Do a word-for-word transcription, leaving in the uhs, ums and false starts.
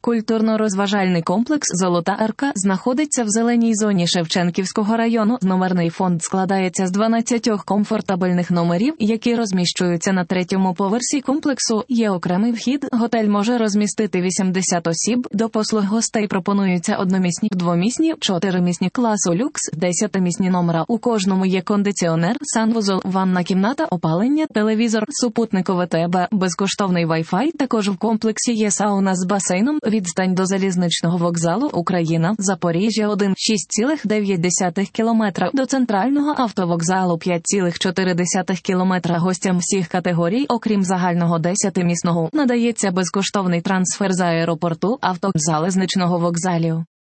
Культурно-розважальний комплекс «Золота Арка» знаходиться в зеленій зоні Шевченківського району. Номерний фонд складається з дванадцяти комфортабельних номерів, які розміщуються на третьому поверсі комплексу. Є окремий вхід. Готель може розмістити вісімдесят осіб. До послуг гостей пропонуються одномісні, двомісні, чотиримісні класу люкс, десятимісні номера. У кожному є кондиціонер, санвузол, ванна кімната, опалення, телевізор, супутникове ТВ, безкоштовний Wi-Fi. Також в комплексі є сауна з басейном. Відстань до залізничного вокзалу Україна, Запоріжжя один – шість цілих дев'ять десятих кілометра, до центрального автовокзалу п'ять цілих чотири десятих кілометра. Гостям всіх категорій, окрім загального десятимісного, надається безкоштовний трансфер з аеропорту, авто, залізничного вокзалів.